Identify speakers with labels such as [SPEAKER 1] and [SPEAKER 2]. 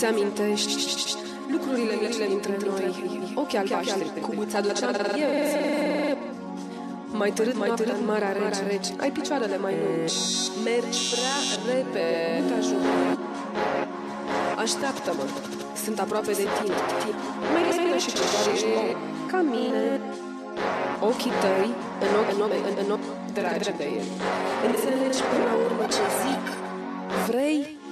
[SPEAKER 1] Îți amintești lucrurile mici dintre noi, ochii albaștri, cu buța dulceană vieții. Mai târât în Marea Rece, ai picioarele mai lungi, mergi prea repede, nu te ajung. Așteaptă-mă, sunt aproape de tine. Mai respiră și ceva ești ca mine. Ochii tăi în ochi dragi de el. Înțelegi până la urmă ce zic? Vrei